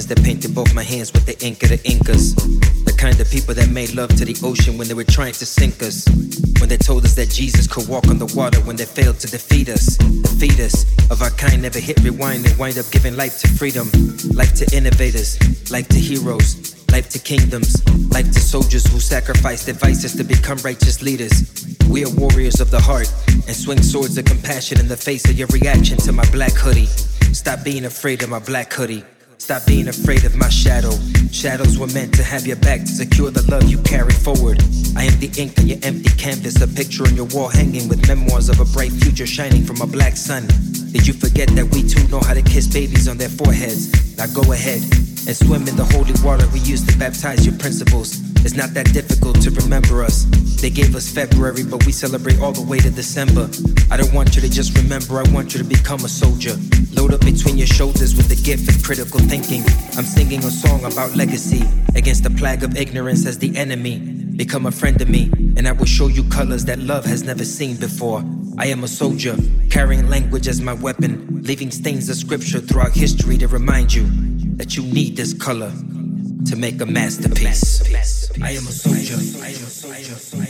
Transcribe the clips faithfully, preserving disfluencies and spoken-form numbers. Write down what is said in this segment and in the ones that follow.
hands that painted both my hands with the ink of the Incas. The kind of people that made love to the ocean when they were trying to sink us. When they told us that Jesus could walk on the water when they failed to defeat us. Defeat us of our kind never hit rewind and wind up giving life to freedom. Life to innovators, life to heroes. Life to kingdoms, life to soldiers who sacrifice their vices to become righteous leaders. We are warriors of the heart and swing swords of compassion in the face of your reaction to my black hoodie. Stop being afraid of my black hoodie. Stop being afraid of my shadow. Shadows were meant to have your back to secure the love you carry forward. I am the ink on your empty canvas, a picture on your wall hanging with memoirs of a bright future shining from a black sun. Did you forget that we too know how to kiss babies on their foreheads? Now go ahead and swim in the holy water we used to baptize your principles. It's not that difficult to remember us. They gave us February, but we celebrate all the way to December. I don't want you to just remember, I want you to become a soldier. Load up between your shoulders with the gift of critical thinking. I'm singing a song about legacy against the plague of ignorance as the enemy. Become a friend of me, and I will show you colors that love has never seen before. I am a soldier, carrying language as my weapon, leaving stains of scripture throughout history to remind you that you need this color to make a masterpiece. I am a soldier. I am a soldier.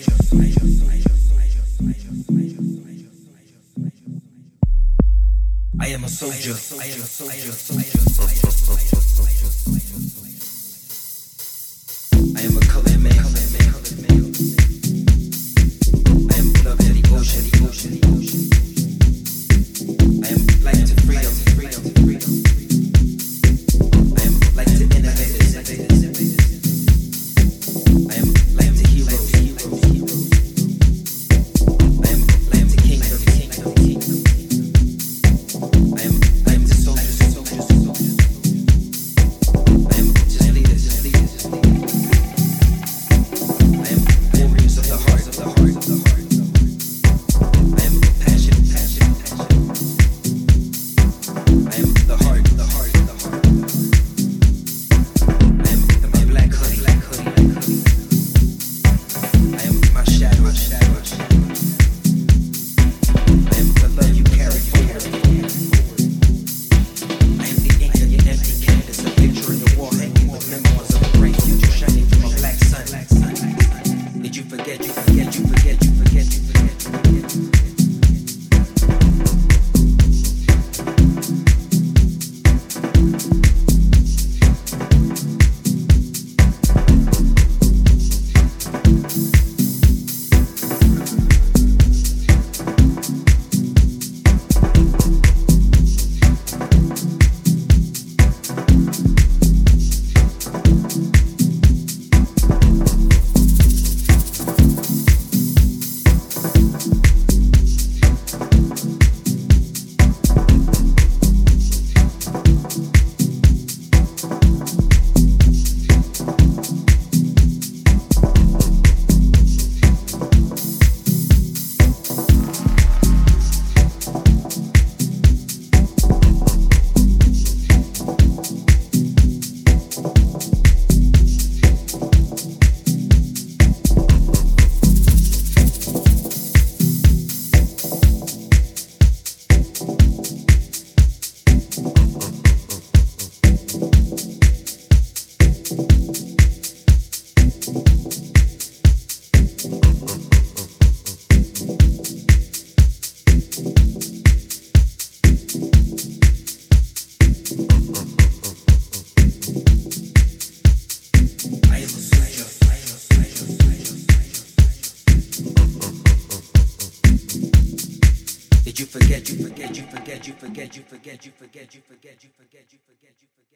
I am a soldier. I am a soldier. I am a colored man. I am blood in the ocean. I am light to freedom. I am light to innovators. I am light to heroes. I am light to kingdoms. I am light to soldiers. I am just leaders. I am warriors of the heart. I am passion. I am the heart. I am the black hoodie. I am my shadow. I am the love you carry forward. I am the ink on your empty canvas, a picture on your wall hanging with memoirs of a bright future shining from a black sun. Did you forget, you forget, you forget, you forget, you forget, you forget. Did you forget, you forget, you forget, you forget, you forget, you forget, you forget, you forget, you forget.